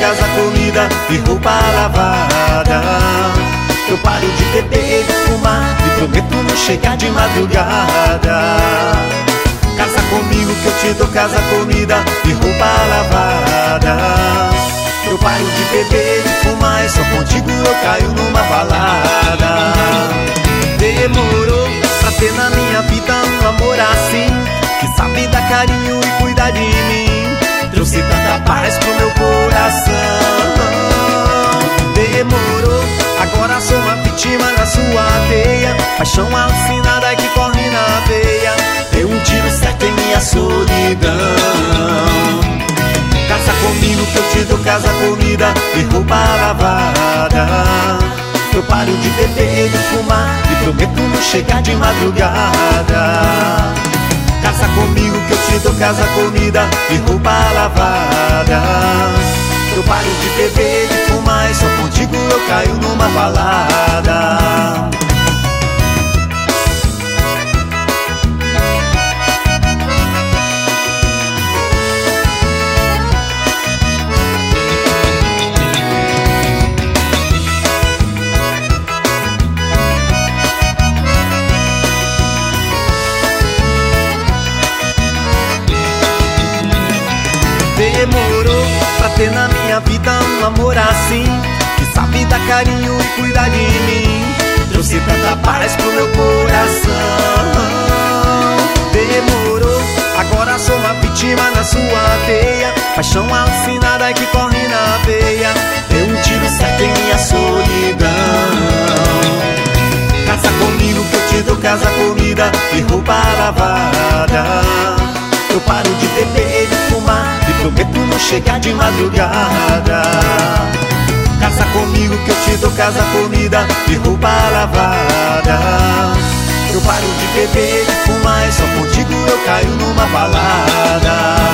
casa, comida e roupa lavada. Eu paro de beber e de fumar e prometo não chegar de madrugada. Casa comigo que eu te dou casa, comida e roupa lavada. Eu paro de beber e de fumar e só contigo eu caio numa balada. Demorou pra ter na minha vida um amor assim, que sabe dar carinho e cuidar de mim. Trouxe tanta paz pro meu coração. Demorou, agora sou uma vítima da sua teia. Paixão alucinada que corre na veia. Deu um tiro certo em minha solidão. Casa comigo que eu te dou casa, comida e roupa lavada. Eu paro de beber e de fumar e prometo não chegar de madrugada. Casa comigo que eu te dou casa, comida e roupa lavada. Eu paro de beber e de fumar e só contigo eu caio numa balada. Demorou pra ter na minha vida um amor assim, que sabe dar carinho e cuidar de mim. Trouxe tanta paz pro meu coração. Demorou, agora sou uma vítima na sua teia. Paixão alucinada que corre na veia. Deu um tiro certo em minha solidão. Casa comigo que eu te dou casa, comida e roupa lavada. Eu paro de beber e de fumar e prometo não chegar de madrugada. Casa comigo que eu te dou casa, comida e roupa lavada. Eu paro de beber e de fumar e só contigo eu caio numa balada.